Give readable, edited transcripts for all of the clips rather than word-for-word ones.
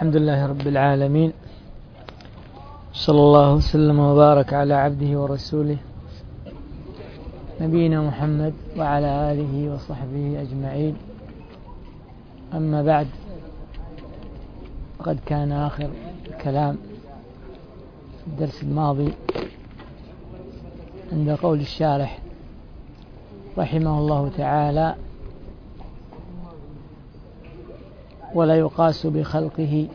الحمد لله رب العالمين، صلى الله وسلم وبارك على عبده ورسوله نبينا محمد وعلى آله وصحبه أجمعين. أما بعد، قد كان آخر الكلام في الدرس الماضي عند قول الشارح رحمه الله تعالى: ولا يقاس بخلقه،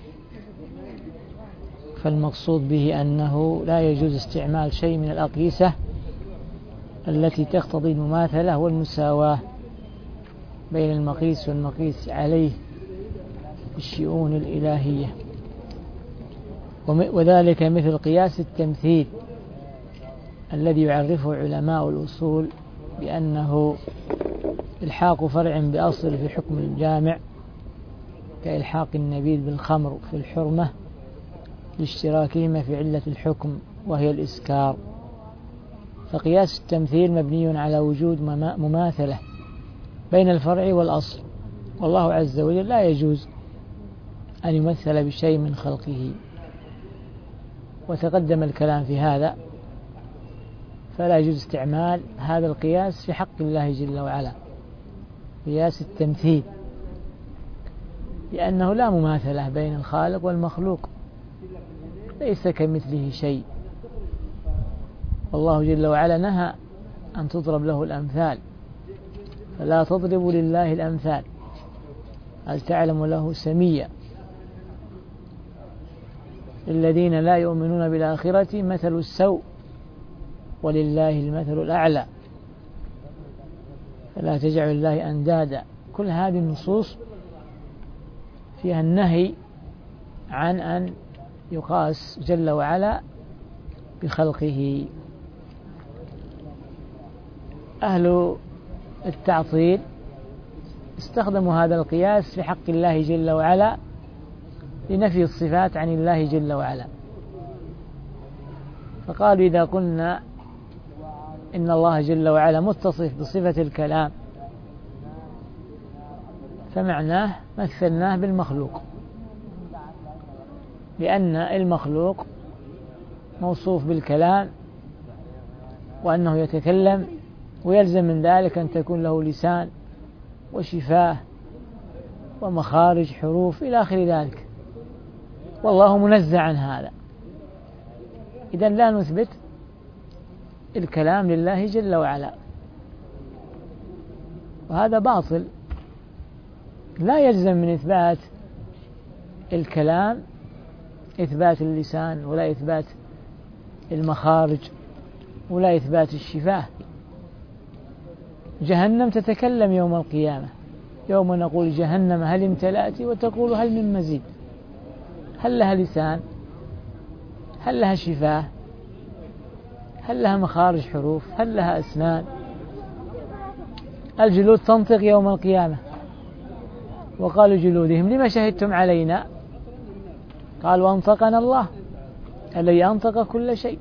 فالمقصود به أنه لا يجوز استعمال شيء من الأقيسة التي تقتضي المماثلة والمساواة بين المقيس والمقيس عليه بالشؤون الإلهية، وذلك مثل قياس التمثيل الذي يعرفه علماء الأصول بأنه إلحاق فرع بأصل في حكم الجامع، كإلحاق النبيذ بالخمر في الحرمة لاشتراكهما في علة الحكم وهي الإسكار. فقياس التمثيل مبني على وجود مماثلة بين الفرع والأصل، والله عز وجل لا يجوز أن يمثل بشيء من خلقه، وتقدم الكلام في هذا، فلا يجوز استعمال هذا القياس في حق الله جل وعلا، قياس التمثيل، لأنه لا مماثلة بين الخالق والمخلوق، ليس كمثله شيء، والله جل وعلا نهى أن تضرب له الأمثال، فلا تضربوا لله الأمثال، هل تعلم له سميا، الذين لا يؤمنون بالآخرة مثل السوء ولله المثل الأعلى، فلا تجعل الله أندادا. كل هذه النصوص فيها النهي عن أن يقاس جل وعلا بخلقه. أهل التعطيل استخدموا هذا القياس في حق الله جل وعلا لنفي الصفات عن الله جل وعلا، فقالوا إذا قلنا إن الله جل وعلا متصف بصفة الكلام فمعناه مثلناه بالمخلوق، لأن المخلوق موصوف بالكلام وأنه يتكلم، ويلزم من ذلك أن تكون له لسان وشفاه ومخارج حروف إلى آخر ذلك، والله منزه عن هذا. إذن لا نثبت الكلام لله جل وعلا، وهذا باطل. لا يلزم من إثبات الكلام إثبات اللسان، ولا إثبات المخارج، ولا إثبات الشفاه. جهنم تتكلم يوم القيامة، يوم نقول جهنم هل امتلأت، وتقول هل من مزيد. هل لها لسان؟ هل لها شفاه؟ هل لها مخارج حروف؟ هل لها أسنان؟ الجلود تنطق يوم القيامة، وقالوا جلودهم لما شهدتم علينا؟ قالوا أنطقنا الله الذي أنطق كل شيء.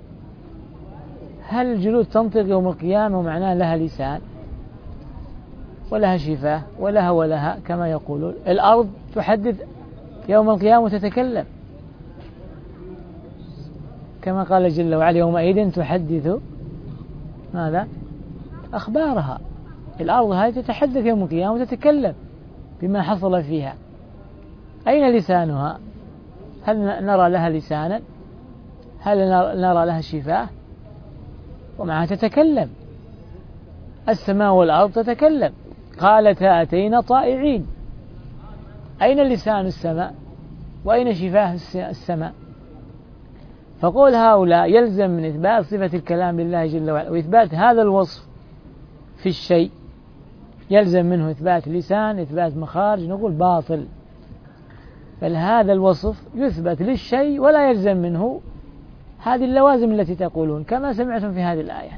هل الجلود تنطق يوم القيامة ومعناه لها لسان ولها شفاه ولها كما يقولون؟ الأرض تحدث يوم القيامة وتتكلم، كما قال جل وعلا: يومئذ تحدث ماذا؟ أخبارها. الأرض هذه تتحدث يوم القيامة وتتكلم بما حصل فيها. أين لسانها؟ هل نرى لها لسانا؟ هل نرى لها شفاه؟ ومعها تتكلم. السماء والأرض تتكلم، قالتا أتينا طائعين. أين لسان السماء؟ وأين شفاه السماء؟ فقول هؤلاء يلزم من إثبات صفة الكلام لله جل وعلا وإثبات هذا الوصف في الشيء، يلزم منه إثبات لسان، إثبات مخارج، نقول باطل. بل هذا الوصف يثبت للشيء ولا يلزم منه هذه اللوازم التي تقولون، كما سمعتم في هذه الآية.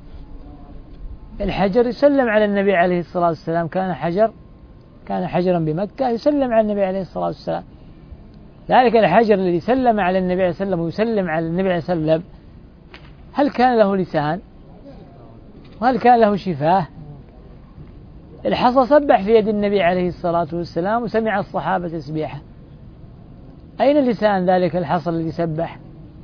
الحجر يسلم على النبي عليه الصلاة والسلام، كان حجرا بمكة يسلم على النبي عليه الصلاة والسلام. ذلك الحجر الذي سلم على النبي عليه الصلاة والسلام ويسلم على النبي عليه الصلاة والسلام، هل كان له لسان؟ وهل كان له شفاه؟ الحصى سبح في يد النبي عليه الصلاة والسلام وسمع الصحابة تسبيحه، أين لسان ذلك الحصى الذي سبح؟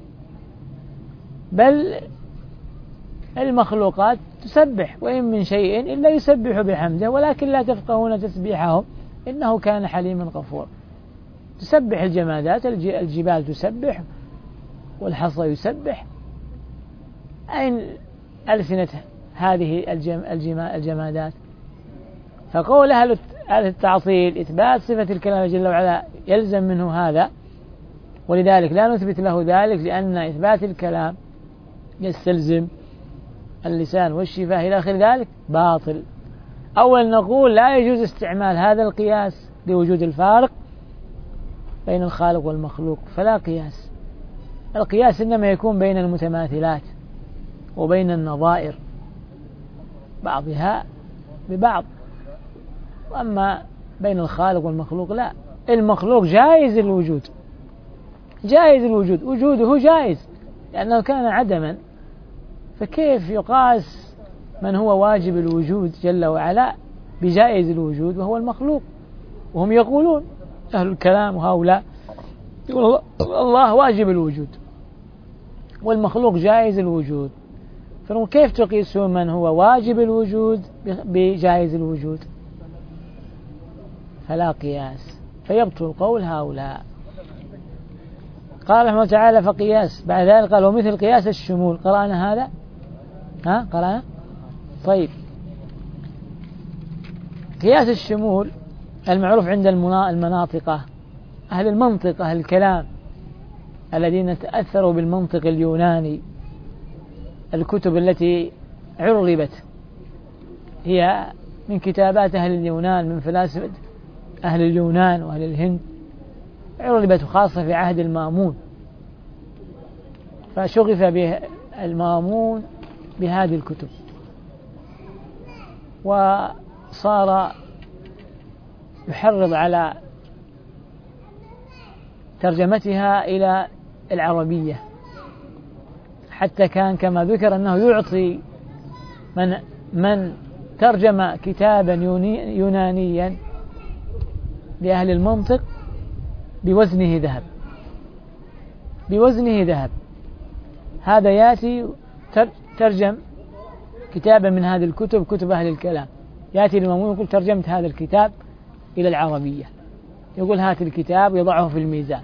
بل المخلوقات تسبح، وإن من شيء إلا يسبح بحمده ولكن لا تفقهون تسبيحهم إنه كان حليما غفورا. تسبح الجمادات، الجبال تسبح والحصى يسبح. أين ألسنة هذه الجمادات؟ فقول أهل التعطيل إثبات صفة الكلام جل وعلا يلزم منه هذا، ولذلك لا نثبت له ذلك، لأن إثبات الكلام يستلزم اللسان والشفاه إلى آخر ذلك باطل. أول نقول لا يجوز استعمال هذا القياس لوجود الفارق بين الخالق والمخلوق، فلا قياس. القياس إنما يكون بين المتماثلات وبين النظائر بعضها ببعض، وأما بين الخالق والمخلوق لا. المخلوق جائز الوجود، جائز الوجود، وجوده جائز لأنه كان عدما، فكيف يقاس من هو واجب الوجود جل وعلا بجائز الوجود وهو المخلوق؟ وهم يقولون أهل الكلام وهؤلاء يقول الله واجب الوجود والمخلوق جائز الوجود، فكيف تقيسون من هو واجب الوجود بجائز الوجود؟ فلا قياس، فيبطل قول هؤلاء. قال رحمه الله تعالى فقياس، بعد ذلك قال ومثل قياس الشمول. قرأنا هذا؟ قرأنا؟ طيب، قياس الشمول المعروف عند المناطقة، أهل المنطق، أهل الكلام الذين تأثروا بالمنطق اليوناني، الكتب التي عربت هي من كتابات أهل اليونان، من فلاسفة أهل اليونان وأهل الهند، عربت خاصة في عهد المامون، فشغف به المامون بهذه الكتب، وصار يحرض على ترجمتها إلى العربية، حتى كان كما ذكر أنه يعطي من ترجم كتابا يونانيا لأهل المنطق بوزنه ذهب، بوزنه ذهب. هذا يأتي ترجم كتابا من هذه الكتب، كتب أهل الكلام، يأتي المامون يقول ترجمت هذا الكتاب إلى العربية، يقول هات الكتاب يضعه في الميزان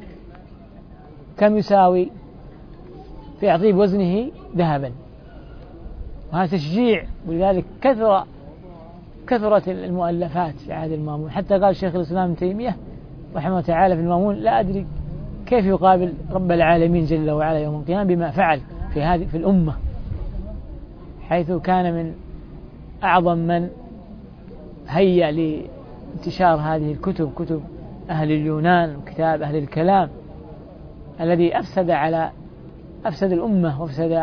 كم يساوي، فيعطيه بوزنه ذهبا، وهذا تشجيع. ولذلك كثرت المؤلفات في عهد المامون، حتى قال شيخ الإسلام ابن تيمية رحمه الله تعالى في المامون لا أدري كيف يقابل رب العالمين جل وعلا يوم القيامة بما فعل في الأمة، حيث كان من أعظم من هيأ لانتشار هذه الكتب، كتب أهل اليونان وكتاب أهل الكلام الذي أفسد الأمة وأفسد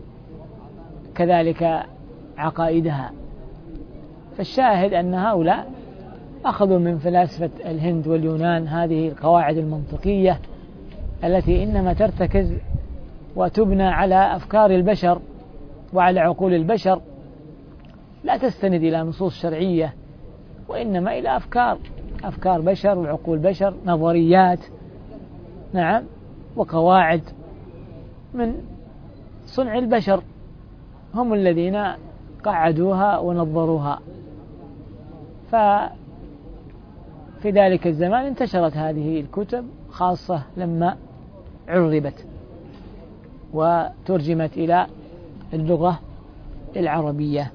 كذلك عقائدها. فالشاهد أن هؤلاء أخذوا من فلاسفة الهند واليونان هذه القواعد المنطقية التي إنما ترتكز وتبنى على أفكار البشر وعلى عقول البشر، لا تستند إلى نصوص شرعية، وإنما إلى أفكار بشر وعقول بشر، نظريات نعم وقواعد من صنع البشر، هم الذين قعدوها ونظروها. ففي ذلك الزمان انتشرت هذه الكتب، خاصة لما عربت وترجمت إلى اللغة العربية.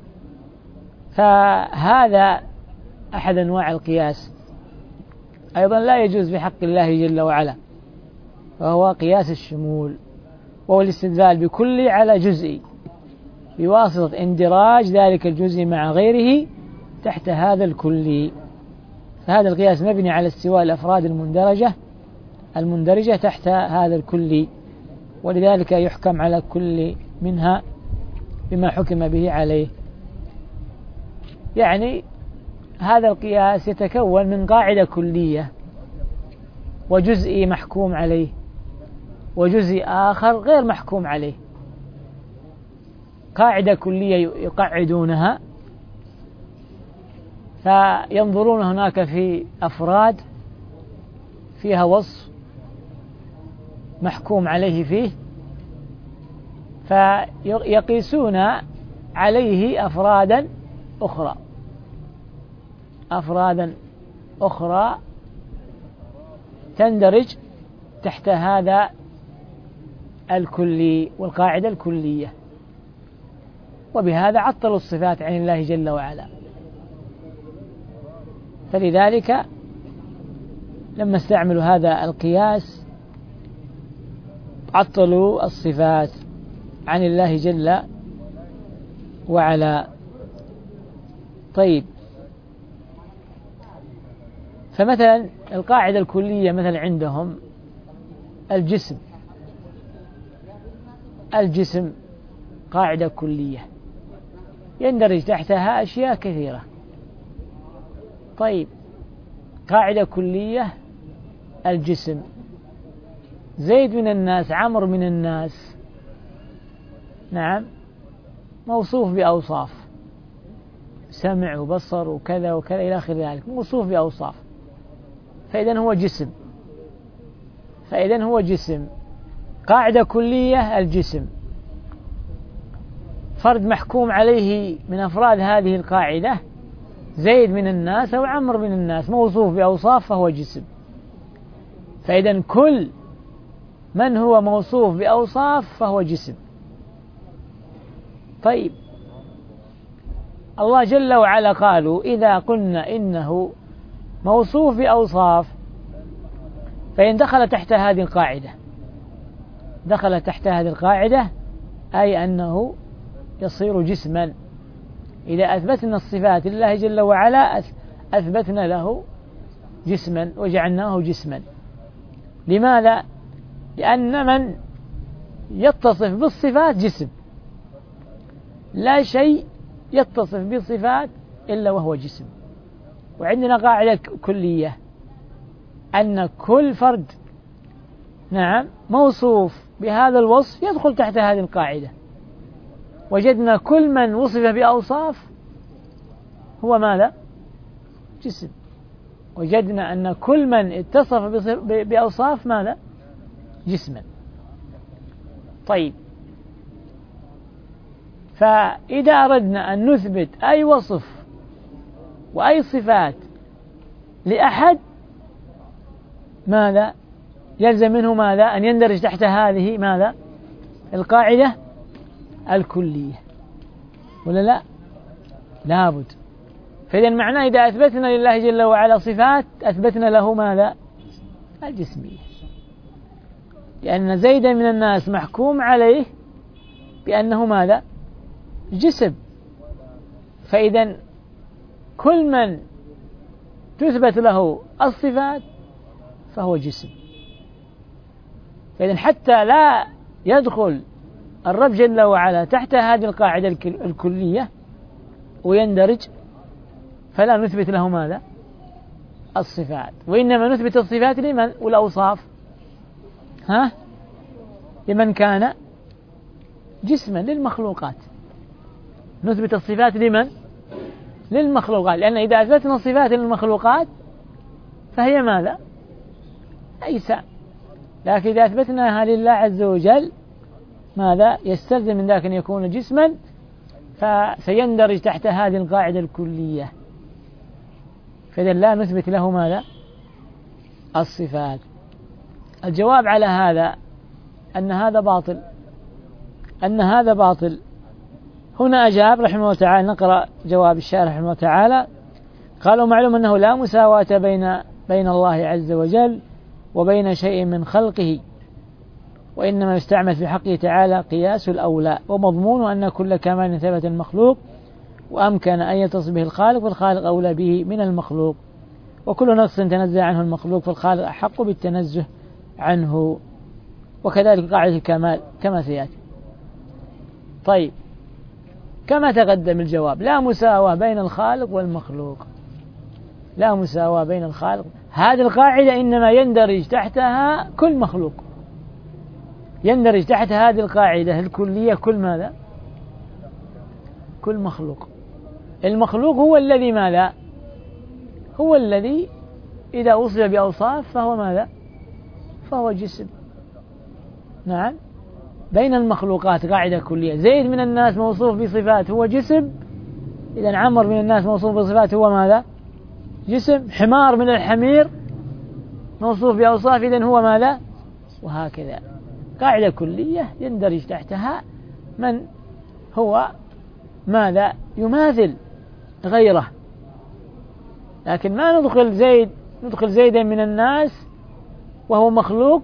فهذا أحد أنواع القياس، أيضا لا يجوز بحق الله جل وعلا، وهو قياس الشمول، وهو الاستدلال بكل على جزئي بواسطة اندراج ذلك الجزء مع غيره تحت هذا الكلي. فهذا القياس مبني على استواء الأفراد المندرجة تحت هذا الكلي، ولذلك يحكم على كل منها بما حكم به عليه. يعني هذا القياس يتكون من قاعدة كلية وجزء محكوم عليه وجزء آخر غير محكوم عليه. قاعدة كلية يقعدونها فينظرون هناك في أفراد فيها وصف محكوم عليه فيه، فيقيسون عليه أفرادا أخرى تندرج تحت هذا الكلي والقاعدة الكلية، وبهذا عطلوا الصفات عن الله جل وعلا. فلذلك لما استعملوا هذا القياس عطلوا الصفات عن الله جل وعلا. طيب، فمثلا القاعدة الكلية مثلا عندهم الجسم قاعدة كلية يندرج تحتها أشياء كثيرة. طيب، قاعدة كلية الجسم، زيد من الناس، عمرو من الناس، نعم، موصوف بأوصاف، سمع وبصر وكذا وكذا إلى آخر ذلك، موصوف بأوصاف، فإذن هو جسم. قاعدة كلية الجسم، فرد محكوم عليه من أفراد هذه القاعدة، زيد من الناس أو عمرو من الناس، موصوف بأوصاف فهو جسم. فإذن كل من هو موصوف بأوصاف فهو جسم. طيب، الله جل وعلا قالوا إذا قلنا إنه موصوف بأوصاف فإن دخل تحت هذه القاعدة أي أنه يصير جسما. إذا أثبتنا الصفات لله جل وعلا أثبتنا له جسما وجعلناه جسما. لماذا؟ لأن من يتصف بالصفات جسم، لا شيء يتصف بالصفات إلا وهو جسم. وعندنا قاعدة كلية أن كل فرد، نعم، موصوف بهذا الوصف يدخل تحت هذه القاعدة. وجدنا كل من وصف بأوصاف هو ماذا؟ جسم. وجدنا أن كل من اتصف بأوصاف ماذا؟ جسما. طيب، فإذا أردنا أن نثبت أي وصف وأي صفات لأحد ماذا؟ يلزم منه ماذا؟ أن يندرج تحت هذه ماذا؟ القاعدة الكلية، ولا لا؟ لابد. فإذا معناه إذا أثبتنا لله جل وعلا صفات أثبتنا له ماذا؟ الجسمية، لأن زيدا من الناس محكوم عليه بأنه ماذا؟ جسم. فإذا كل من تثبت له الصفات فهو جسم. فإذا حتى لا يدخل الرب جل وعلا تحت هذه القاعدة الكلية ويندرج، فلا نثبت له ماذا؟ الصفات، وإنما نثبت الصفات لمن؟ والأوصاف لمن كان جسما، للمخلوقات. نثبت الصفات لمن؟ للمخلوقات، لأن إذا أثبتنا الصفات للمخلوقات فهي ماذا؟ أجسام. لكن إذا أثبتناها لله عز وجل ماذا؟ يستلزم من ذلك أن يكون جسما، فسيندرج تحت هذه القاعدة الكلية. فإذا لا نثبت له ماذا؟ الصفات. الجواب على هذا أن هذا باطل. هنا أجاب رحمه الله تعالى، نقرأ جواب الشارح رحمه الله تعالى. قالوا معلوم أنه لا مساواة بين الله عز وجل وبين شيء من خلقه، وإنما يستعمل في حقه تعالى قياس الأولى، ومضمون أن كل كمال ثبت المخلوق وأمكن أن يتصف به الخالق، والخالق أولى به من المخلوق، وكل نقص تنزه عنه المخلوق فالخالق أحق بالتنزه عنه، وكذلك قاعدة الكمال كما سيأتي. طيب، كما تقدم الجواب لا مساواة بين الخالق والمخلوق، لا مساواة بين الخالق. هذه القاعدة إنما يندرج تحتها كل مخلوق، يندرج تحت هذه القاعدة الكلية كل ماذا؟ كل مخلوق. المخلوق هو الذي ماذا؟ هو الذي إذا وصف بأوصاف فهو ماذا؟ فهو جسم. نعم بين المخلوقات قاعدة كلية. زيد من الناس موصوف بصفات هو جسم، إذا عمر من الناس موصوف بصفات هو ماذا؟ جسم. حمار من الحمير موصوف بأوصاف، إذن هو ماذا؟ وهكذا قاعدة كلية يندرج تحتها من هو ماذا؟ يماثل غيره. لكن ما ندخل زيدا من الناس وهو مخلوق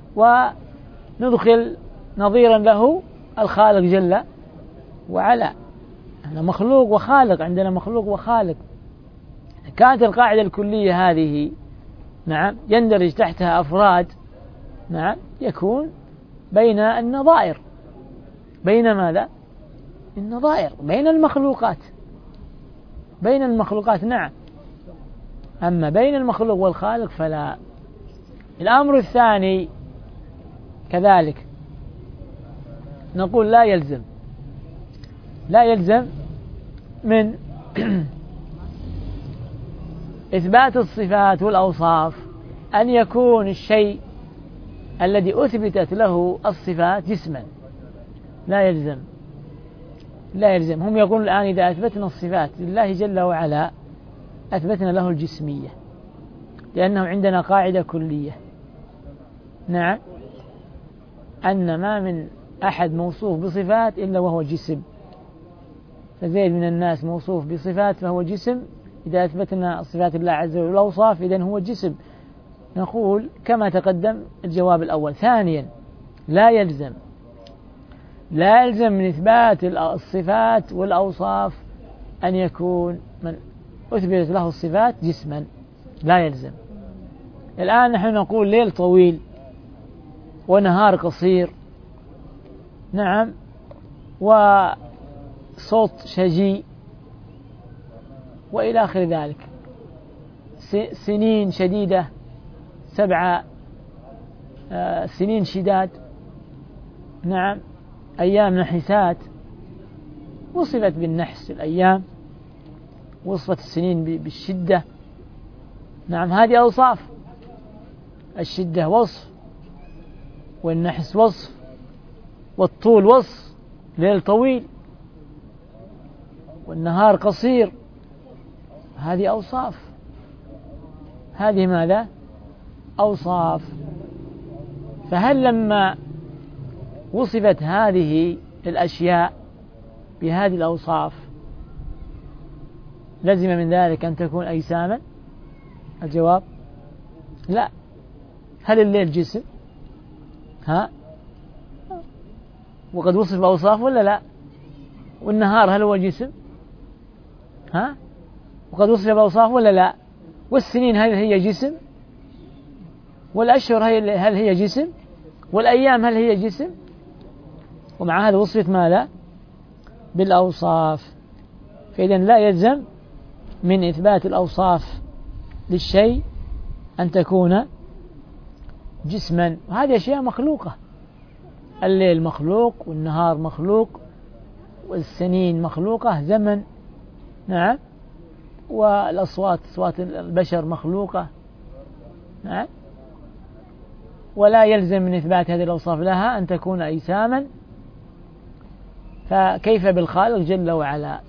وندخل نظيرا له الخالق جل وعلا. احنا مخلوق وخالق، عندنا مخلوق وخالق. كانت القاعدة الكلية هذه نعم يندرج تحتها أفراد نعم يكون بين النظائر. بين ماذا؟ النظائر بين المخلوقات. بين المخلوقات نعم، أما بين المخلوق والخالق فلا. الأمر الثاني كذلك نقول لا يلزم من إثبات الصفات والأوصاف أن يكون الشيء الذي أثبتت له الصفات جسما. لا يلزم. هم يقولون الآن إذا أثبتنا الصفات لله جل وعلا أثبتنا له الجسمية، لأنه عندنا قاعدة كلية نعم أن ما من أحد موصوف بصفات إلا وهو جسم. فزيد من الناس موصوف بصفات فهو جسم، إذا أثبتنا الصفات الله عز وجل والأوصاف إذن هو جسم. نقول كما تقدم الجواب الأول. ثانيا لا يلزم من إثبات الصفات والأوصاف أن يكون من أثبتت له الصفات جسما. لا يلزم. الآن نحن نقول ليل طويل ونهار قصير نعم وصوت شجي وإلى آخر ذلك، سنين شديدة 7 سنين شداد نعم، أيام نحسات. وصفت بالنحس الأيام، وصفت السنين بالشدة نعم. هذه أوصاف. الشدة وصف، والنحس وصف، والطول وصف. ليل طويل والنهار قصير، هذه أوصاف. هذه ماذا؟ أوصاف. فهل لما وصفت هذه الأشياء بهذه الأوصاف لزم من ذلك أن تكون أجساما؟ الجواب لا. هل الليل جسم؟ وقد وصف بأوصاف ولا لا؟ والنهار هل هو جسم؟ وقد وصف بأوصاف ولا لا؟ والسنين هل هي جسم؟ والأشهر هل هي جسم؟ والأيام هل هي جسم؟ ومع هذا وصفت ماذا؟ بالأوصاف. فإذن لا يلزم من إثبات الأوصاف للشيء أن تكون جسما. وهذه أشياء مخلوقة. الليل مخلوق، والنهار مخلوق، والسنين مخلوقة، زمن نعم، والأصوات أصوات البشر مخلوقة نعم. ولا يلزم من إثبات هذه الأوصاف لها أن تكون أجساما. فكيف بالخالق جل وعلا؟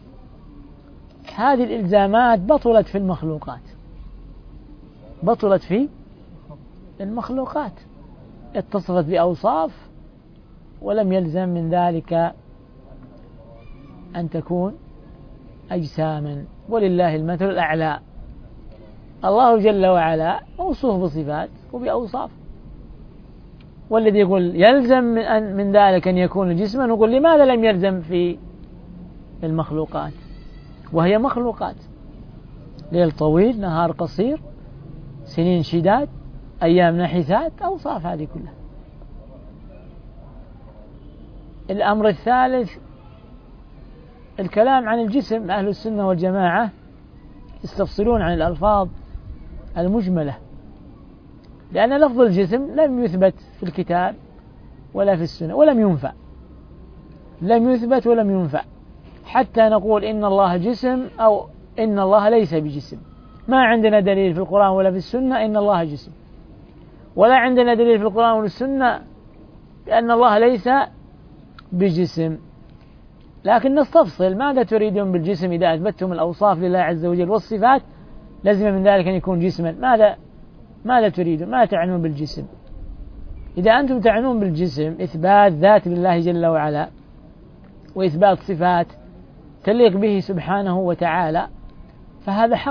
هذه الإلزامات بطلت في المخلوقات، بطلت في المخلوقات. اتصفت بأوصاف ولم يلزم من ذلك أن تكون أجساما. ولله المثل الأعلى. الله جل وعلا موصوف بصفات وبأوصاف، والذي يقول يلزم من ذلك أن يكون جسما نقول لماذا لم يلزم في المخلوقات وهي مخلوقات؟ ليل طويل، نهار قصير، سنين شداد، أيام نحسات، أوصاف هذه كلها. الأمر الثالث الكلام عن الجسم. أهل السنة والجماعة يستفصلون عن الألفاظ المجملة، لأن لفظ الجسم لم يثبت في الكتاب ولا في السنة ولم ينفع، لم يثبت ولم ينفع حتى نقول إن الله جسم أو إن الله ليس بجسم. ما عندنا دليل في القرآن ولا في السنة إن الله جسم، ولا عندنا دليل في القرآن ولا السنة لأن الله ليس بجسم. لكن نستفصل، ماذا تريدون بالجسم إذا أثبتتم الأوصاف لله عز وجل والصفات لازم من ذلك أن يكون جسما؟ ماذا تريدون؟ ماذا تعنون بالجسم؟ إذا أنتم تعنون بالجسم إثبات ذات لله جل وعلا وإثبات صفات تليق به سبحانه وتعالى فهذا حق.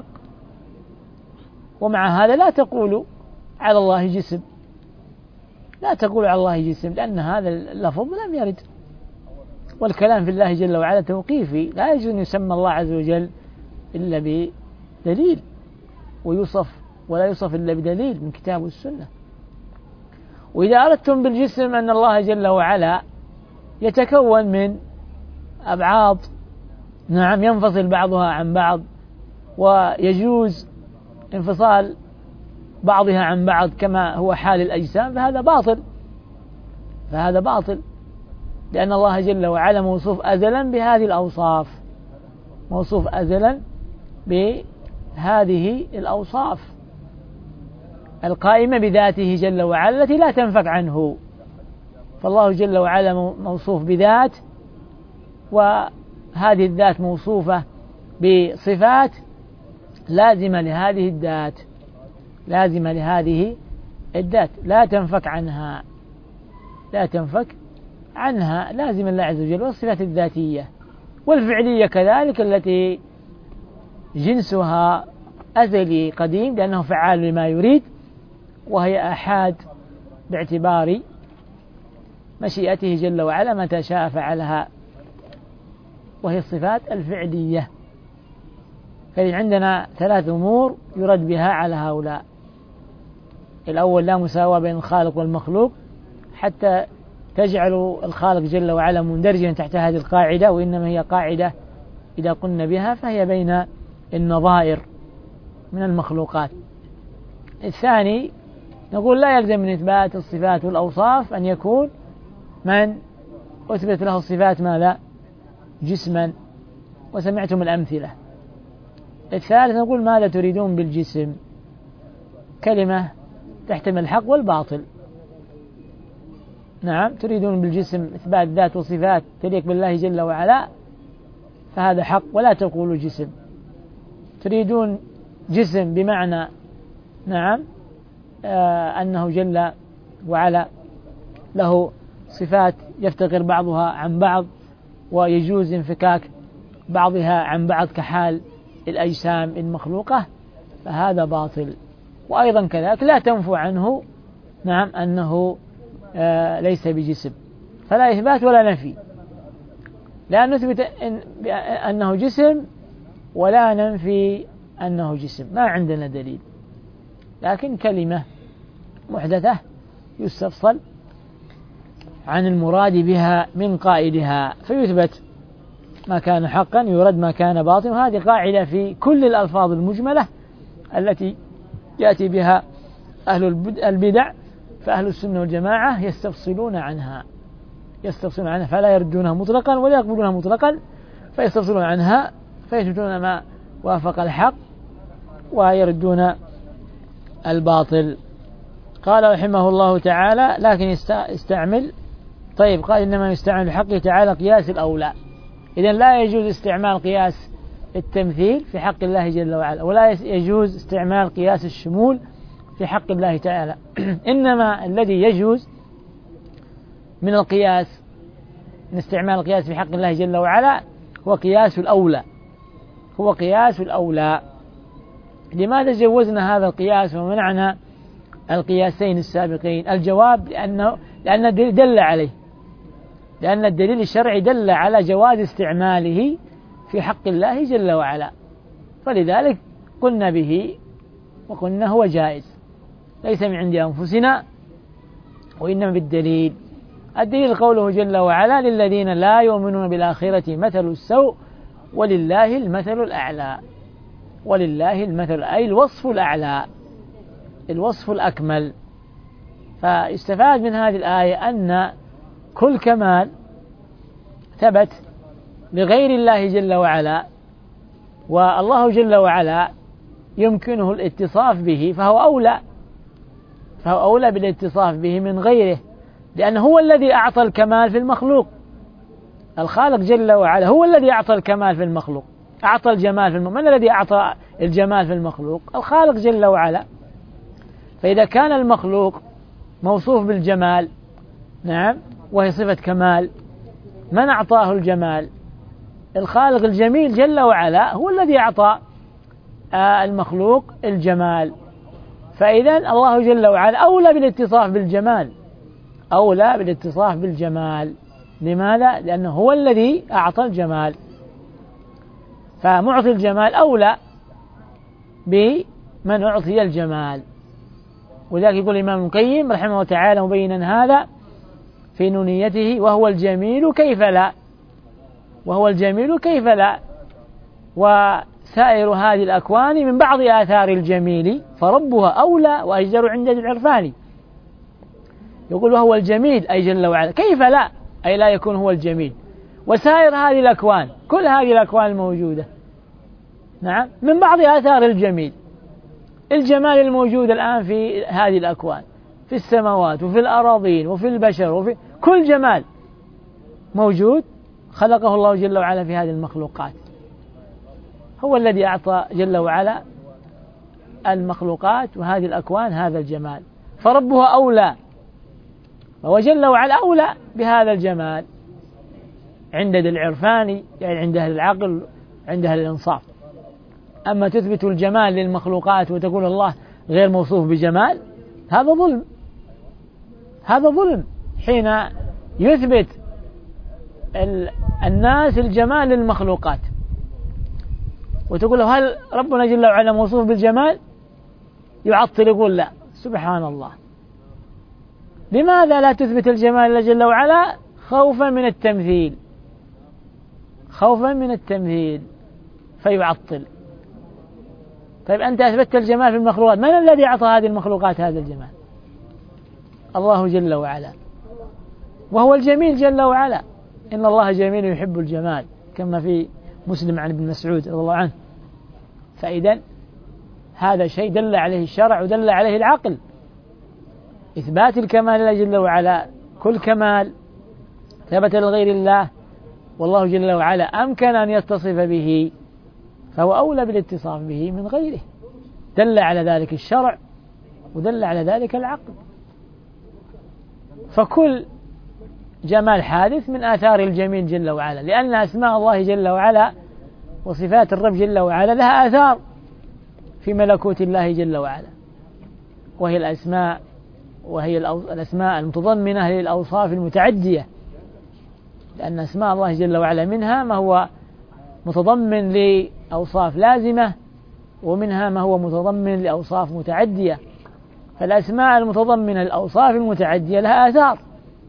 ومع هذا لا تقولوا على الله جسم، لا تقولوا على الله جسم، لأن هذا اللفظ لم يرد. والكلام في الله جل وعلا توقيفي، لا يجوز أن يسمى الله عز وجل إلا بدليل، ويوصف ولا يوصف إلا بدليل من كتاب والسنة. وإذا أردتم بالجسم أن الله جل وعلا يتكون من أبعاض نعم ينفصل بعضها عن بعض ويجوز انفصال بعضها عن بعض كما هو حال الأجسام، فهذا باطل، لأن الله جل وعلا موصوف أزلا بهذه الأوصاف، موصوف أزلا بهذه الأوصاف القائمة بذاته جل وعلا التي لا تنفك عنه. فالله جل وعلا موصوف بذات، وهذه الذات موصوفة بصفات لازمة لهذه الذات، لازمة لهذه الذات لا تنفك عنها، لا تنفك عنها، لازم الله عز وجل. والصفات الذاتية والفعلية كذلك التي جنسها أزلي قديم لأنه فعال لما يريد، وهي آحاد باعتبار مشيئته جل وعلا متى شاء فعلها، وهي الصفات الفعلية. فإن عندنا ثلاث أمور يرد بها على هؤلاء. الأول لا مساواة بين الخالق والمخلوق حتى تجعل الخالق جل وعلا مندرجا تحت هذه القاعدة، وإنما هي قاعدة إذا قلنا بها فهي بين النظائر من المخلوقات. الثاني نقول لا يلزم من إثبات الصفات والأوصاف أن يكون من أثبت له الصفات ماذا؟ جسما، وسمعتم الأمثلة. الثالث نقول ماذا تريدون بالجسم؟ كلمة تحتمل الحق والباطل. نعم، تريدون بالجسم إثبات ذات وصفات تليق بالله جل وعلا فهذا حق، ولا تقولوا جسم. تريدون جسم بمعنى نعم أنه جل وعلا له صفات يفتقر بعضها عن بعض ويجوز انفكاك بعضها عن بعض كحال الأجسام المخلوقة، فهذا باطل. وأيضا كذلك لا تنفو عنه نعم أنه ليس بجسم، فلا إثبات ولا نفي، لا نثبت أنه جسم ولا ننفي أنه جسم، ما عندنا دليل. لكن كلمة محدثة يستفصل عن المراد بها من قائلها فيثبت ما كان حقا يرد ما كان باطلا. وهذه قاعدة في كل الألفاظ المجملة التي يأتي بها أهل البدع، فأهل السنة والجماعة يستفصلون عنها فلا يردونها مطلقا ولا يقبلونها مطلقا، فيستفصلون عنها فيثبتون ما وافق الحق ويردون الباطل. قال رحمه الله تعالى لكن استعمل. طيب، قال إنما يستعمل بحقه تعالى قياس الأولى. إذن لا يجوز استعمال قياس التمثيل في حق الله جل وعلا، ولا يجوز استعمال قياس الشمول في حق الله تعالى. إنما الذي يجوز من القياس من استعمال القياس في حق الله جل وعلا هو قياس الأولى. لماذا جوزنا هذا القياس ومنعنا القياسين السابقين؟ الجواب لأن الدليل دل عليه، لأن الدليل الشرعي دل على جواز استعماله في حق الله جل وعلا، فلذلك قلنا به وقلنا هو جائز، ليس من عند أنفسنا وإنما بالدليل. الدليل قوله جل وعلا للذين لا يؤمنون بالآخرة مثل السوء ولله المثل الأعلى. ولله المثل أي الوصف الأعلى، الوصف الأكمل. فاستفاد من هذه الآية أن كل كمال ثبت لغير الله جل وعلا، والله جل وعلا يمكنه الاتصاف به، فهو أولى بالاتصاف به من غيره. لأنه هو الذي أعطى الكمال في المخلوق. الخالق جل وعلا هو الذي أعطى الكمال في المخلوق، أعطى الجمال في المخلوق. من الذي أعطى الجمال في المخلوق؟ الخالق جل وعلا. فإذا كان المخلوق موصوف بالجمال، نعم، وهي صفة كمال، من أعطاه الجمال؟ الخالق الجميل جل وعلا هو الذي أعطى المخلوق الجمال. فإذا الله جل وعلا أولى بالاتصاف بالجمال، أولى بالاتصاف بالجمال. لماذا؟ لأنه هو الذي أعطى الجمال، فمعطي الجمال أولى بمن أعطي الجمال. ولذلك يقول الإمام القيم رحمه الله تعالى مبينا هذا في نونيته: وهو الجميل كيف لا، وهو الجميل كيف لا، وسائر هذه الأكوان من بعض آثار الجميل، فربها أولى وأجدر عند العرفان. يقول وهو الجميل أي جل وعلا، كيف لا، أي لا يكون هو الجميل. وسائر هذه الأكوان، كل هذه الأكوان الموجودة، نعم، من بعض آثار الجميل. الجمال الموجود الآن في هذه الأكوان، في السماوات وفي الأراضين وفي البشر وفي كل جمال موجود خلقه الله جل وعلا في هذه المخلوقات. هو الذي أعطى جل وعلا المخلوقات وهذه الأكوان هذا الجمال، فربها أولى، وهو جل وعلا أولى بهذا الجمال عند ذي العرفان، يعني عند أهل العقل، عند أهل الإنصاف. أما تثبت الجمال للمخلوقات وتقول الله غير موصوف بجمال، هذا ظلم، هذا ظلم. حين يثبت الناس الجمال للمخلوقات وتقول له هل ربنا جل وعلا موصوف بالجمال؟ يعطل، يقول لا، سبحان الله. لماذا لا تثبت الجمال لله جل وعلا؟ خوفا من التمثيل، خوفا من التمثيل فيعطل. طيب أنت أثبتت الجمال في المخلوقات، من الذي أعطى هذه المخلوقات هذا الجمال؟ الله جل وعلا، وهو الجميل جل وعلا. إن الله جميل يحب الجمال، كما في مسلم عن ابن مسعود رضي الله عنه. فإذا هذا شيء دل عليه الشرع ودل عليه العقل، إثبات الكمال لله جل وعلا. كل كمال ثبت لغير الله، والله جل وعلا أمكن أن يتصف به، فهو أولى بالاتصاف به من غيره. دل على ذلك الشرع ودل على ذلك العقل. فكل جمال حادث من آثار الجميل جل وعلا، لأن أسماء الله جل وعلا وصفات الرب جل وعلا لها آثار في ملكوت الله جل وعلا، وهي الأسماء، وهي الأسماء المتضمنة للأوصاف المتعدية. لأن أسماء الله جل وعلا منها ما هو متضمن لأوصاف لازمة، ومنها ما هو متضمن لأوصاف متعدية. فالأسماء المتضمنة للأوصاف المتعدية لها آثار،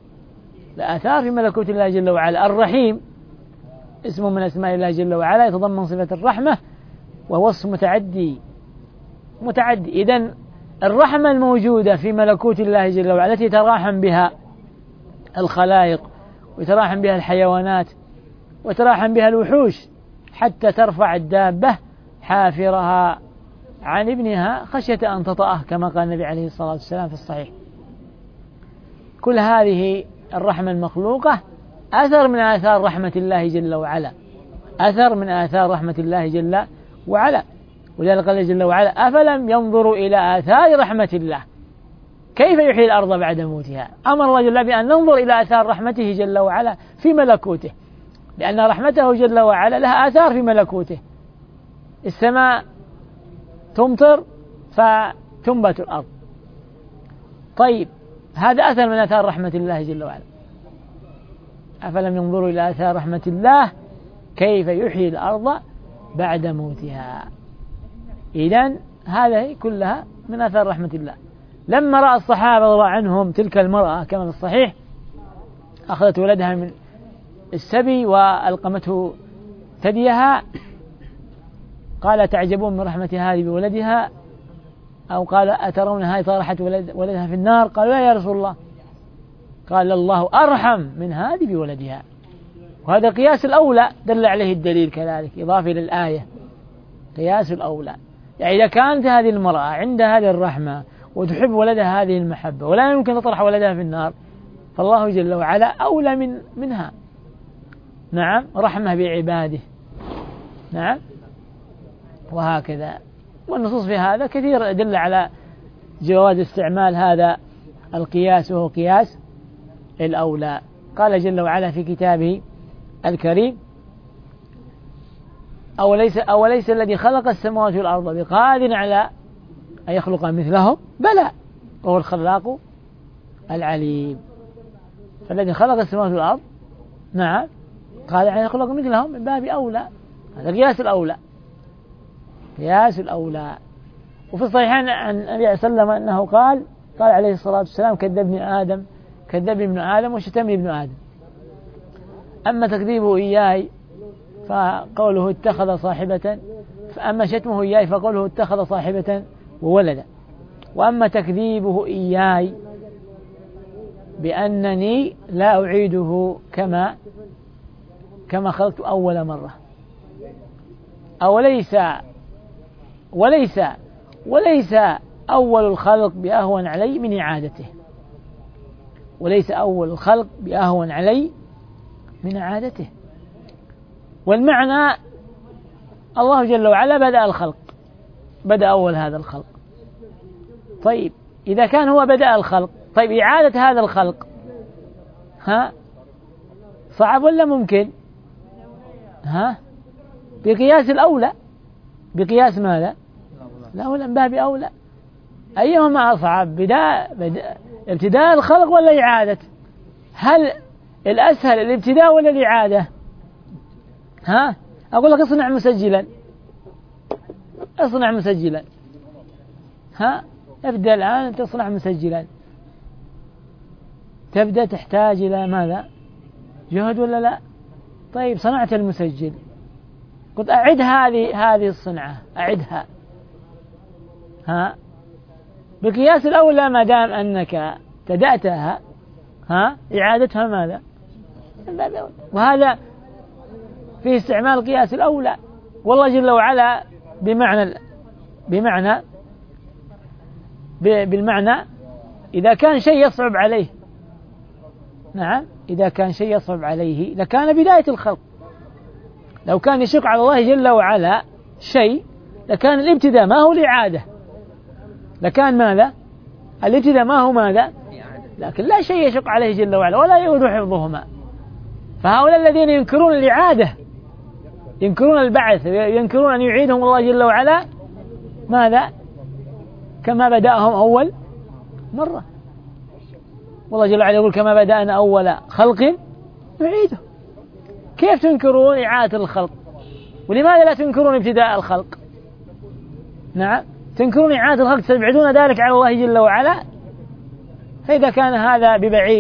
لآثار في ملكوت الله جل وعلا. الرحيم اسم من أسماء الله جل وعلا يتضمن صفة الرحمة، وهو اسم متعدي. إذن الرحمة الموجودة في ملكوت الله جل وعلا التي تراحم بها الخلائق ويتراحم بها الحيوانات وتراحم بها الوحوش، حتى ترفع الدابة حافرها عن ابنها خشية أن تطأه، كما قال النبي عليه الصلاة والسلام في الصحيح. كل هذه الرحمة المخلوقة أثر من آثار رحمة الله جل وعلا، أثر من آثار رحمة الله جل وعلا. ولذلك قال جل وعلا: أفلم ينظروا إلى آثار رحمة الله كيف يحيي الأرض بعد موتها. أمر الله جل بأن ننظر إلى آثار رحمته جل وعلا في ملكوته، لأن رحمته جل وعلا لها آثار في ملكوته. السماء تمطر فتنبت الأرض، طيب هذا أثر من آثار رحمة الله جل وعلا. أفلم ينظروا إلى آثار رحمة الله كيف يحيي الأرض بعد موتها. إذن هذه كلها من آثار رحمة الله. لما رأى الصحابة رضي الله عنهم تلك المرأة كما في الصحيح أخذت ولدها من السبي وألقمته ثديها، قال: تعجبون من رحمة هذه بولدها؟ أو قال: أترون هذه طارحت ولدها في النار؟ قالوا: لا يا رسول الله. قال: الله أرحم من هذه بولدها. وهذا قياس الأولى دل عليه الدليل كذلك إضافة إلى الآية، قياس الأولى. يعني إذا كانت هذه المرأة عندها هذه الرحمة وتحب ولدها هذه المحبة ولا يمكن تطرح ولدها في النار، فالله جل وعلا أولى منها. نعم، رحمة بعباده. نعم، وهكذا. والنصوص في هذا كثير أدل على جواز استعمال هذا القياس، وهو قياس الأولى. قال جل وعلا في كتابه الكريم: أوليس الذي خلق السماوات والأرض بقادر على أن يخلق مثلهم؟ بلى وهو الخلاق العليم. فالذي خلق السماوات والأرض نعم قادر على أن يخلق مثلهم من باب أولى. هذا قياس الأولى، قياس الأولى. وفي الصحيحين عن النبي صلى الله عليه وسلم أنه قال عليه الصلاة والسلام: كذبني ابن آدم وشتمني ابن آدم. أما تكذيبه إياي فقوله اتخذ صاحبة، فأما شتمه إياي فقوله اتخذ صاحبة وولدا. وأما تكذيبه إياي بأنني لا أعيده كما خلقت أول مرة. وليس أول الخلق بأهون علي من إعادته. وليس أول الخلق بأهون علي من إعادته. والمعنى الله جل وعلا بدأ الخلق، بدأ أول هذا الخلق. طيب إذا كان هو بدأ الخلق، طيب إعادة هذا الخلق صعب ولا ممكن؟ بقياس الأولى. بقياس ماذا؟ لا، ولا من باب أولى. أيهما أصعب، ابتداء الخلق ولا إعادة؟ هل الأسهل الابتداء ولا الإعادة؟ أقول لك اصنع مسجلا. ابدأ الآن تصنع مسجلا. تبدأ تحتاج إلى ماذا؟ جهد ولا لا؟ طيب صنعت المسجل، قلت أعد هذه الصنعة، أعدها. بقياس الأولى ما دام أنك ابتدأتها إعادتها ماذا؟ وهذا في استعمال قياس الأولى. والله جل وعلا بالمعنى إذا كان شيء يصعب عليه، نعم، إذا كان شيء يصعب عليه لكان بداية الخلق. لو كان يشق على الله جل وعلا شيء لكان الابتداء ما هو الإعادة، لكان ماذا؟ الابتداء ما هو ماذا؟ لكن لا شيء يشق عليه جل وعلا ولا يؤود حفظهما. فهؤلاء الذين ينكرون الإعادة، ينكرون البعث، ينكرون أن يعيدهم الله جل وعلا ماذا؟ كما بدأهم أول مرة. والله جل وعلا يقول: كما بدأنا أول خلق نعيده. كيف تنكرون إعادة الخلق؟ ولماذا لا تنكرون ابتداء الخلق؟ نعم، تنكرون إعادة الخلق، تبعدون ذلك على الله جل وعلا. فإذا كان هذا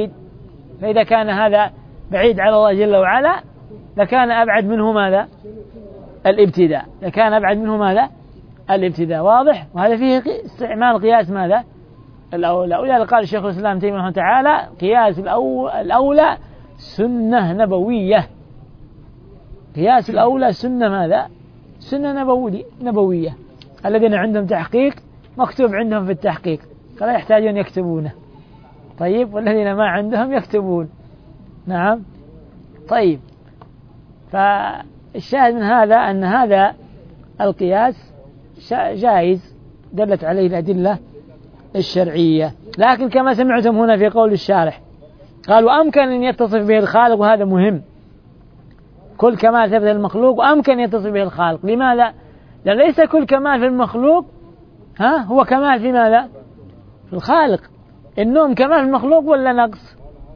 بعيد على الله جل وعلا لكان أبعد منه ماذا؟ الابتداء. الابتداء واضح. وهذا فيه استعمال قياس ماذا؟ الأولى. ولذلك قال الشيخ الإسلام ابن تيمية رحمه الله تعالى: قياس الأولى سنة نبوية. قياس الأولى سنة ماذا؟ سنة نبوية. الذين عندهم تحقيق مكتوب عندهم في التحقيق فلا يحتاجون يكتبونه. طيب، والذين ما عندهم يكتبون. نعم. طيب، فالشاهد من هذا أن هذا القياس جائز، دلت عليه الأدلة الشرعية. لكن كما سمعتم هنا في قول الشارح قال: وأمكن أن يتصف به الخالق. وهذا مهم، كل كمال ثبت المخلوق وأمكن أن يتصف به الخالق. لماذا؟ لأن ليس كل كمال في المخلوق هو كمال في ماذا؟ في الخالق. النوم كمال في المخلوق ولا نقص؟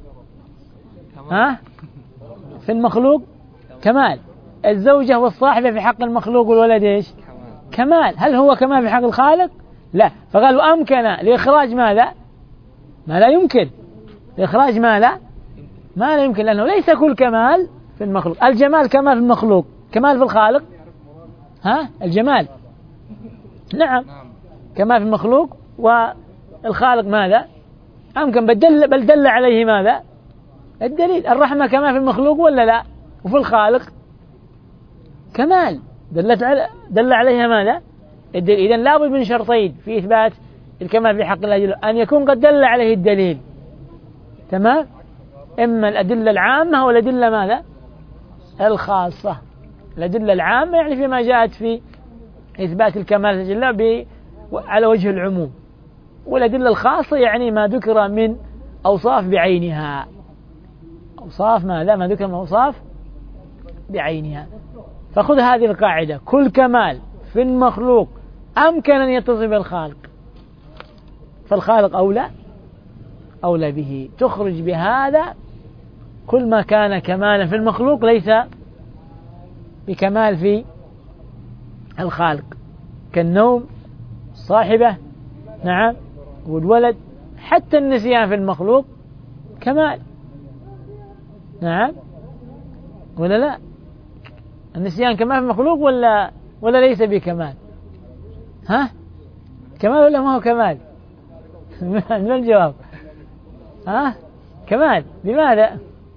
في المخلوق كمال. الزوجة والصاحبة في حق المخلوق والولد إيش؟ كمال. هل هو كمال في حق الخالق؟ لا. فقال: وأمكن لإخراج ماذا؟ ما لا يمكن. لإخراج ما لا يمكن، لأنه ليس كل كمال في المخلوق. الجمال كمال في المخلوق، كمال في الخالق الجمال، نعم، كمال في المخلوق. والخالق ماذا؟ أمكن، بل دل عليه ماذا؟ الدليل. الرحمة كمال في المخلوق ولا لا؟ وفي الخالق كمال، دل عليها ماذا؟ الدليل. إذن لابد من شرطين في إثبات الكمال في حق الله جل وعلا: أن يكون قد دل عليه الدليل، تمام، إما الأدلة العامة والأدلة ماذا؟ الخاصة. الأدلة العامة يعني فيما جاءت في إثبات الكمال لله على وجه العموم، والأدلة الخاصة يعني ما ذكر من أوصاف بعينها، أوصاف ماذا؟ ما ذكر من أوصاف بعينها. فخذ هذه القاعدة: كل كمال في المخلوق أمكن أن يتصف بالخالق، فالخالق أولى به. تخرج بهذا كل ما كان كمالا في المخلوق ليس بكمال في الخالق، كالنوم، الصاحبة، نعم، والولد، حتى النسيان في المخلوق كمال، نعم ولا لا؟ النسيان كمال في المخلوق ولا ليس بكمال؟ ها؟ كمال ولا ما هو كمال؟ ما الجواب؟ ها؟ كمال. لماذا؟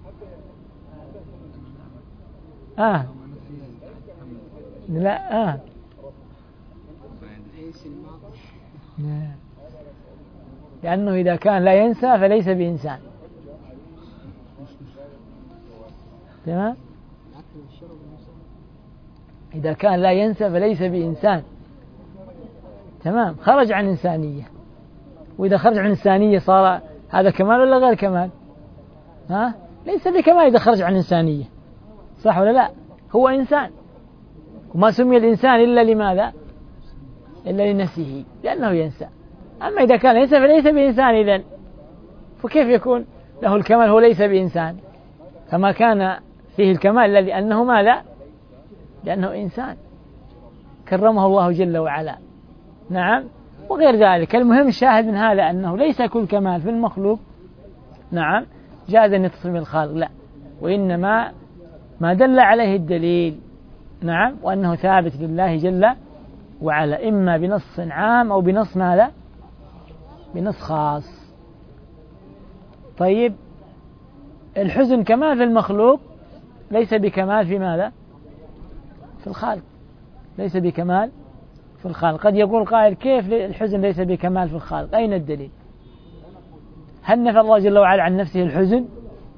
لا لأنه إذا كان لا ينسى فليس بإنسان. تمام؟ إذا كان لا ينسى فليس بإنسان. تمام؟ خرج عن إنسانية، وإذا خرج عن إنسانية صار هذا كمال ولا غير كمال؟ ها؟ ليس بكمال إذا خرج عن إنسانية، صح ولا لا؟ هو إنسان، وما سمي الإنسان إلا لماذا؟ إلا لنفسه، لأنه ينسى. أما إذا كان ينسى فليس بإنسان، إذن فكيف يكون له الكمال هو ليس بإنسان؟ فما كان فيه الكمال إلا لأنه ماذا؟ لأنه إنسان كرمه الله جل وعلا، نعم، وغير ذلك. المهم الشاهد من هذا أنه ليس كل كمال في المخلوق، نعم، جاز أن يتصف بالخالق، لا، وإنما ما دل عليه الدليل، نعم، وأنه ثابت لله جل وعلا، إما بنص عام أو بنص ماذا؟ بنص خاص. طيب، الحزن كمال في المخلوق ليس بكمال في ماذا؟ في الخالق، ليس بكمال في الخالق. قد يقول قائل: كيف الحزن ليس بكمال في الخالق؟ أين الدليل؟ هل نفى الله جل وعلا عن نفسه الحزن؟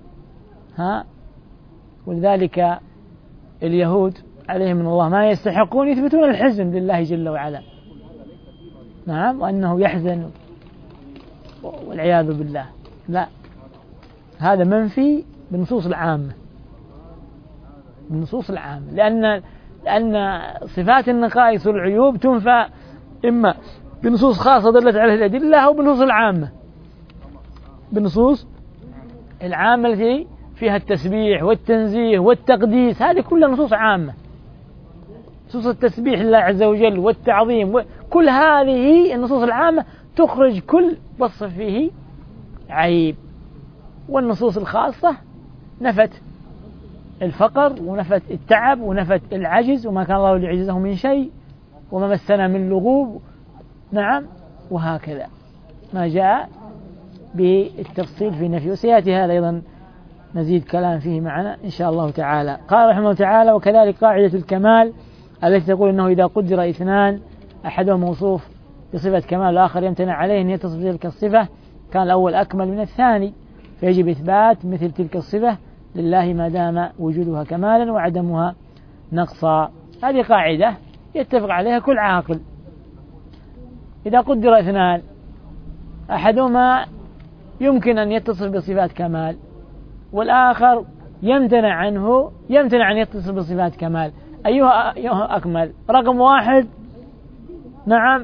ولذلك اليهود عليهم من الله ما يستحقون يثبتون الحزن لله جل وعلا، نعم، وأنه يحزن والعياذ بالله. لا، هذا منفي بالنصوص العامة، بالنصوص العامة، لأن صفات النقائص والعيوب تنفى إما بنصوص خاصة دلت عليه الأدلة أو بالنصوص العامة، بالنصوص العامة التي فيها التسبيح والتنزيه والتقديس، هذه كلها نصوص عامة. نصوص التسبيح لله عز وجل والتعظيم، كل هذه النصوص العامة تخرج كل وصف فيه عيب. والنصوص الخاصة نفت الفقر ونفت التعب ونفت العجز، وما كان الله ليعجزه من شيء وما مسنا من لغوب، نعم، وهكذا ما جاء بالتفصيل في نفيه، وسيأتي هذا أيضا نزيد كلام فيه معنا إن شاء الله تعالى. قال رحمه الله تعالى: وكذلك قاعدة الكمال التي تقول أنه إذا قدر اثنان أحدهم موصوف بصفة كمال والآخر يمتنع عليه أن يتصف بتلك الصفة، كان الأول أكمل من الثاني، فيجب إثبات مثل تلك الصفة لله ما دام وجودها كمالا وعدمها نقصا. هذه قاعدة يتفق عليها كل عاقل. إذا قدر اثنان أحدهما يمكن أن يتصف بصفات كمال والآخر يمتنع أن يتصف بصفات كمال، أيها أكمل؟ رقم واحد، نعم،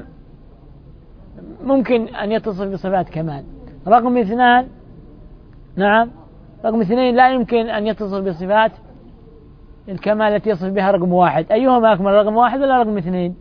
ممكن أن يتصف بصفات كمال. رقم اثنان، نعم، رقم اثنين لا يمكن أن يتصف بصفات الكمال التي يصف بها رقم واحد. أيهما أكمل، رقم واحد ولا رقم اثنين؟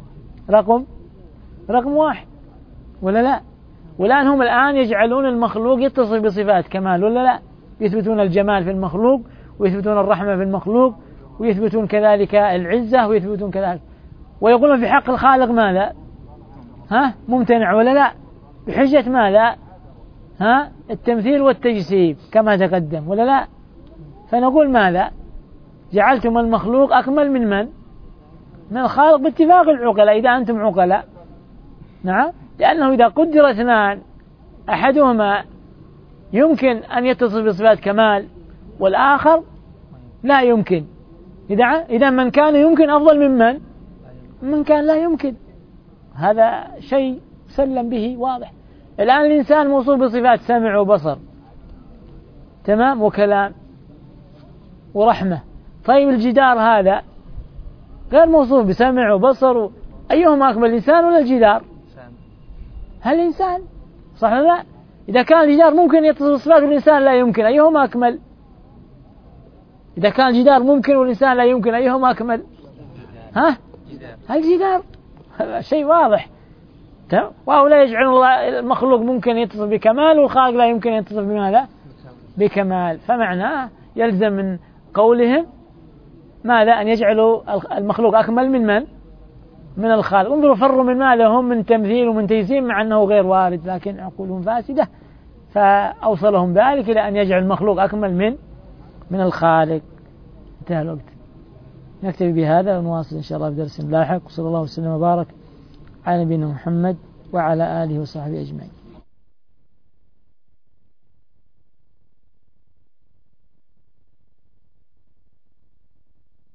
رقم واحد، ولا لا؟ والآن هم الآن يجعلون المخلوق يتصف بصفات كمال، ولا لا؟ يثبتون الجمال في المخلوق، ويثبتون الرحمة في المخلوق، ويثبتون كذلك العزة، ويثبتون كذلك، ويقولون في حق الخالق ماذا؟ ممتنع، ولا لا؟ بحجة ماذا؟ التمثيل والتجسيم كما تقدم، ولا لا؟ فنقول ماذا؟ جعلتم المخلوق أكمل من الخالق باتفاق العقلاء، إذا أنتم عقلاء، نعم، لأنه إذا قدر اثنان أحدهما يمكن أن يتصف بصفات كمال والآخر لا يمكن. إذا من كان يمكن أفضل من كان لا يمكن. هذا شيء سلم به واضح. الآن الإنسان موصوف بصفات سمع وبصر، تمام، وكلام ورحمة. طيب الجدار هذا غير موصوف بسمع وبصر أيهما أكمل، الإنسان ولا الجدار؟ هل الإنسان صح ولا لا؟ إذا كان الجدار ممكن يتصف بصفات والإنسان لا يمكن، أيهما أكمل؟ إذا كان الجدار ممكن والإنسان لا يمكن، أيهما أكمل؟ الجدار. هذا شيء واضح. وهؤلاء يجعل الله المخلوق ممكن يتصف بكمال والخالق لا يمكن يتصف بماذا؟ بكمال. فمعناه يلزم من قولهم ماذا؟ أن يجعلوا المخلوق أكمل من الخالق. انظروا فروا من ماذا؟ هم من تمثيل ومن تجسيم، مع أنه غير وارد، لكن عقولهم فاسدة فأوصلهم ذلك إلى أن يجعل المخلوق أكمل من الخالق. انتهى الوقت. نكتفي بهذا ونواصل إن شاء الله في درس لاحق. وصلى الله وسلم وبارك على نبينا محمد وعلى آله وصحبه أجمعين.